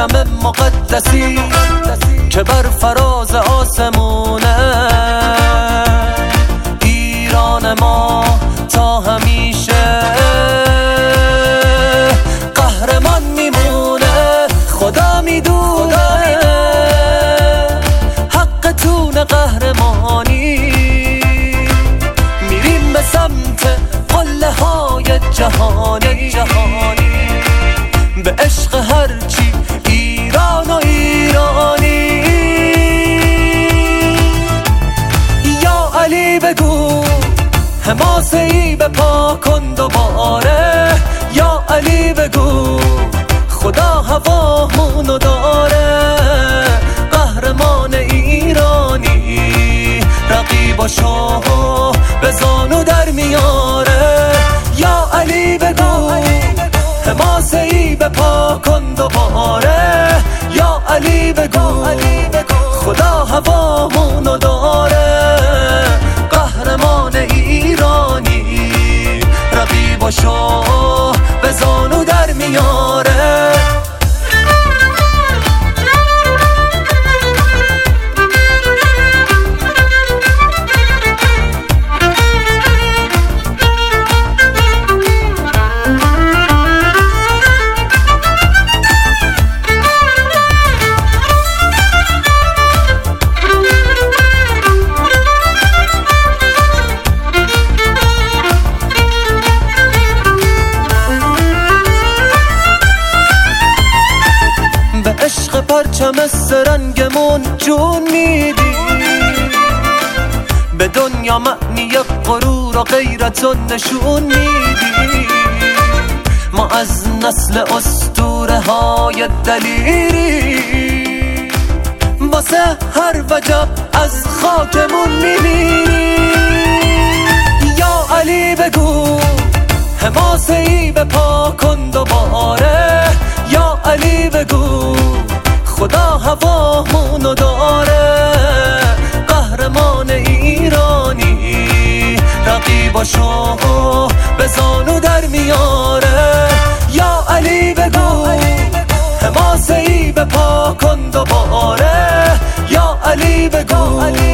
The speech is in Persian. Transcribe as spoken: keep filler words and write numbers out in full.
علم مقدسی که بر فراز آسمونه. ایران ما تا همیشه قهرمان میمونه. خدا میدونه حقتون قهرمانی. میریم به سمت قله های جهانی به عشق هرچی ایران و ایرانی. یا علی بگو حماسه ای به پا کن دوباره. یا علی بگو خدا هوامونو داره. قهرمان ایرانی رقیباشو به زانو در میاره. یا علی بگو حماسه ای به پا کن دوباره. یا علی بگو خدا هوامونو داره. قهرمان ایرانی رقیباشو به زانو در میاره. عشق پرچم سرنگمون جون میدی. به دنیا معنی غرور و غیرت و نشون میدی. ما از نسل اسطوره های دلیری واسه هر وجب از خاکمون میمیری. یا علی بگو حماسه ای به پا کن دوباره. یا علی بگو خدا هوامونو داره. قهرمان ایرانی رقیباشو به زانو در میاره. یا علی بگو حماسه ای به پا کن دوباره. یا علی بگو